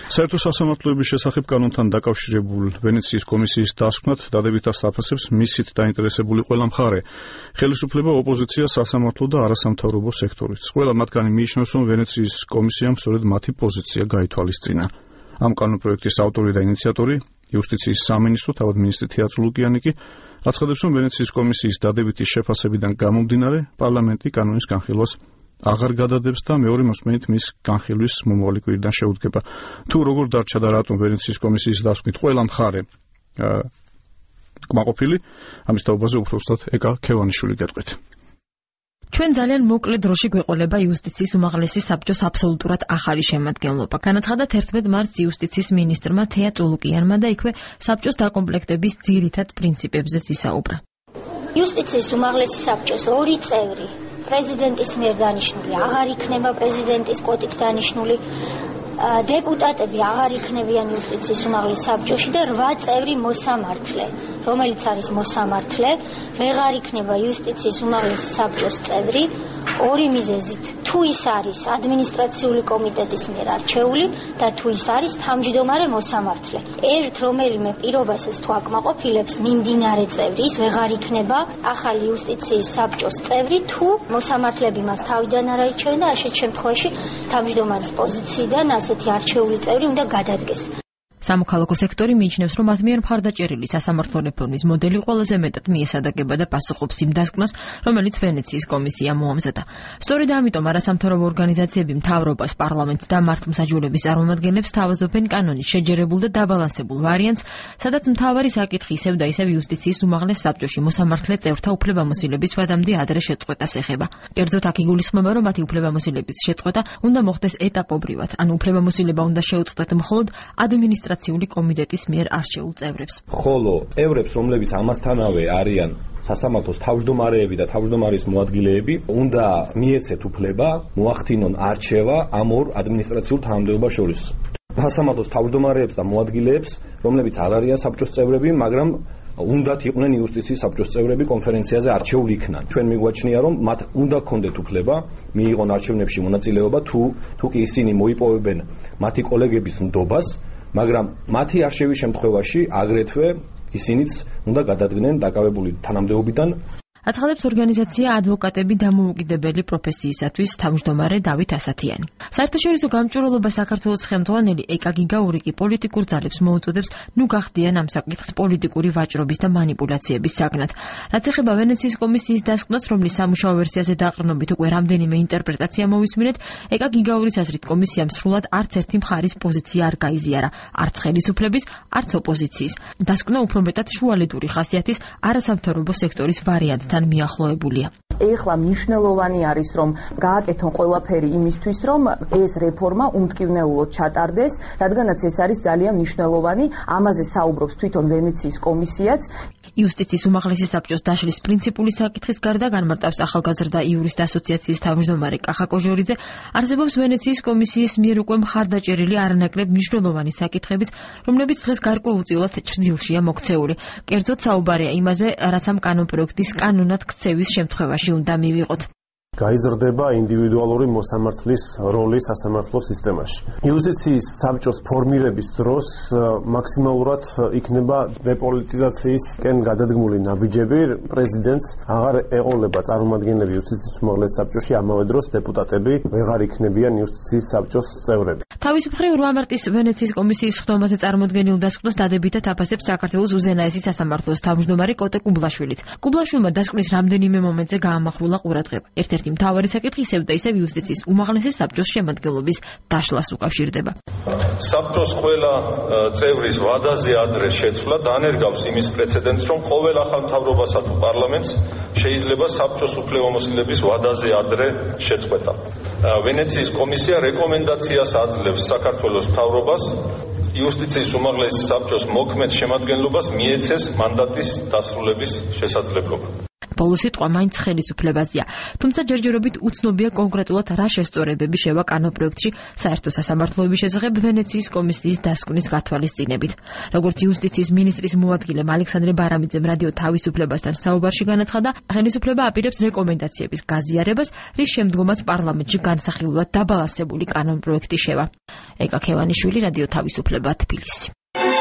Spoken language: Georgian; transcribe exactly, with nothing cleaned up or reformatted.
საერთო სასამართლოების შესახებ კანონთან დაკავშირებულ ვენეციის კომისიის დასკვნად დადებითას აფასებს მისით დაინტერესებული ყველა მხარე, ხელისუფლება, ოპოზიცია, სასამართლო და არასამთავრობო სექტორიც. ყველა მათგანი მიიჩნევს, რომ ვენეციის კომისიამ სწორედ მათი პოზიცია გაითვალისწინა. ამ კანონპროექტის ავტორი და ინიციატორი, იუსტიციის სამინისტრო, თავად მინისტრი თეატ ლუკიანი კი აცხადებს, რომ ვენეციის კომისიის დადებითი შეფასებიდან გამომდინარე, პარლამენტი კანონის განხილვას აღარ გადადებს და მეორე მოსმენით მის განხილვის მომავალი კვირიდან შეუდგება. თუ როგორ დარჩა და რატომ ვენეციის კომისიის დასკვნით ყველა მხარე კმაყოფილი, ამის თაობაზე უფრო უბრალოდ ეკა ქევანიშვილი გეტყვით. ჩვენ ძალიან მოკლე დროში გვეყოლება იუსტიციის უმაღლესი საბჭოს აბსოლუტურად ახალი შემადგენლობა. განაცხადა თერთმეტ მარტს იუსტიციის მინისტრმა თეა წულუკიანმა და იქვე საბჭოს დაკომპლექტების ძირითად პრინციპებზეც ისაუბრა. იუსტიციის უმაღლესი საბჭოს ორი წევრი პრეზიდენტის მიერ დანიშნული აღარ იქნება პრეზიდენტის კვოტით დანიშნული დეპუტატები აღარ იქნებიან იუსტიციის უმაღლეს საბჭოში და რვა წევრი მოსამართლე, რომელიც არის მოსამართლე, ვეღარ იქნება იუსტიციის უმაღლესი საბჭოს წევრი ორი მიზეზით. თუ ის არის ადმინისტრაციული კომიტეტის მიერ არჩეული და თუ ის არის თავმჯდომარე მოსამართლე. ერთ რომელიმე პირობასაც თუ აკმაყოფილებს მიმდინარე წევრი, ის ვეღარ იქნება ახალი იუსტიციის საბჭოს წევრი, თუ მოსამართლეები მას თავიდან არ არჩევენ და ასეთ შემთხვევაში თავმჯდომარის პოზიციიდან ასეთი არჩეული წევრი უნდა გადადგეს. სამოქალაქო სექტორი მიიჩნევს, რომ მათ მიერ მხარდაჭერილი სასამართლო რეფორმის მოდელი ყველაზე მეტად მიესადაგება და პასუხობს იმ დასკვნას, რომელიც ვენეციის კომისია მოამზადა. სწორედ ამიტომ არასამთავრობო ორგანიზაციები მთავრობას, პარლამენტს და მართლმსაჯულების წარმომადგენლებს თავაზობენ კანონის შეჯერებულ და დაბალანსებულ ვარიანტს, სადაც მთავარი საკითხი ისევ და ისევ იუსტიციის უმაღლეს საბჭოში მოსამართლე წევრთა უფლებამოსილების ვადამდე ადრე შეწყვეტას ეხება. კერძოდ აქ იგულისხმება, რომ მათი უფლებამოსილების შეწყვეტა უნდა მოხდეს ეტაპობრივად, ანუ უფლებამოსილება უნდა შეუწყდეთ მხოლოდ ადმინისტრაციული კომიტეტის მიერ არჩეულ წევრებს. ხოლო წევრებს, რომლებიც ამასთანავე არიან სასამართლოს თავმჯდომარეები და თავმჯდომარის მოადგილეები, უნდა მიეცეთ უფლება მოახდინონ არჩევა ამ ორ ადმინისტრაციულ თანამდებობას შორის. სასამართლოს თავმჯდომარეებს და მოადგილეებს, რომლებიც არ არიან საბჭოს წევრები, მაგრამ უნდათ იყვნენ იუსტიციის საბჭოს წევრები კონფერენციაზე არჩეული იქნან. ჩვენ მიგვაჩნია, რომ მათ უნდა ქონდეთ უფლება მიიღონ არჩევნებში მონაწილეობა, თუ თუ კი ისინი მოიპოვებენ მათი კოლეგების ნდობას, მაგრამ მათი არჩევის შემთხვევაში აგრეთვე ისინიც უნდა გადადგნენ დაკავებული თანამდებობიდან. აცხადებს ორგანიზაცია ადვოკატები დამოუკიდებელი პროფესიისათვის თავმჯდომარე დავით ასათიანი. საერთაშორისო გამჭვირვალობა საქართველოს ხელმძღვანელი ეკა გიგაური კი პოლიტიკურ ძალებს მოუწოდებს ნუ გახდიან ამ საკითხს პოლიტიკური ვაჭრობის და манипуляციების საგნად. რაც ეხება ვენეციის კომისიის დასკვნას, რომლის სამუშაო ვერსიაზე დაყრდნობით უკვე რამდენიმე ინტერპრეტაცია მოვისმინეთ, ეკა გიგაურის აზრით კომისიამ სრულად არც ერთი მხარის პოზიცია არ გაიზიარა, არც ხელისუფლების, არც ოპოზიციის. დასკვნა უფრო მეტად შუალედური ხასიათის არასამთავრობო სექტორის ვარიანტთან მიახლოებულია. ეხლა მნიშვნელოვანი არის, რომ გააკეთონ ყველაფერი იმისთვის, რომ ეს რეფორმა უმტკივნეულოდ ჩატარდეს, რადგანაც ეს არის ძალიან მნიშვნელოვანი, ამაზე საუბრობს თვითონ ვენეციის კომისიაც. იუსტიციის უმაღლესი საბჭოს დაშლის პრინციპული საკითხის გარდა განმარტავს ახალგაზრდა იურისტ ასოციაციის თავმჯდომარე კახა კოჟორიძე, არსებობს ვენეციის კომისიის მიერ უკვე მხარდაჭერილი არანაკლებ მნიშვნელოვანი საკითხებიც, რომლებიც დღეს გარკვეულწილად ჭრილშია მოქცეული. კერძოდ საუბარია იმაზე, რაც ამ კანონპროექტის კანონად ქცევის შემთხვევაში უნდა მივიღოთ. გაიზრდება ინდივიდუალური მოსამართლის როლი სასამართლო სისტემაში. იუსტიციის საბჭოს ფორმირების დროს მაქსიმალურად იქნება დეპოლიტიზაციისკენ გადადგმული ნაბიჯები. პრეზიდენტს აღარ ეყოლება წარმომადგენლები იუსტიციის უმაღლეს საბჭოში, ამავე დროს დეპუტატები ვეღარ იქნებიან იუსტიციის საბჭოს წევრები. თავის მხრივ რვა მარტის ვენეციის კომისიის ხდომაზე წარმოდგენილ დასკვნას დადებითად აფასებს საქართველოს უზენაესი სასამართლოს თავმჯდომარე კოტე კუბლაშვილიც. კუბლაშვილმა დასკვნის რამდენიმე მომენტზე გაამახვილა ყურადღება. ერთ-ერთი მთავარი საკითხი ისევ და ისევ იუსტიციის უმაღლესი საბჭოს შემადგენლობის დაშლას უკავშირდება. საბჭოს ყველა წევრის ვადაზე ადრე შეცვლა დანერგავს იმის პრეცედენტს, რომ ყოველ ახალ მთავრობასა თუ პარლამენტს შეიძლება საბჭოს უფლებამოსილების ვადაზე ადრე შეწყვეტა. ვენეციის კომისია რეკომენდაციას აძლევს საქართველოს მთავრობას იუსტიციის უმაღლესი საბჭოს მოქმედ შემადგენლობას მიეცეს მანდატის დასრულების შესაძლებლობა. ბოლო სიტყვა მაინც ხელისუფლებაზეა. თუმცა ჯერჯერობით უცნობია კონკრეტულად რა შესწორებები შევა კანონპროექტში საერთო სასამართლოების შესახებ ვენეციის კომისიის დასკვნის გათვალისწინებით. როგორც იუსტიციის მინისტრის მოადგილემ ალექსანდრე ბარამიძემ რადიო თავისუფლებასთან საუბარში განაცხადა, ხელისუფლება აპირებს რეკომენდაციების გაზიარებას, რის შემდგომაც პარლამენტში განსახილულად დაბალანსებული კანონპროექტი შევა. ეკა ქევანიშვილი, რადიო თავისუფლება, თბილისი.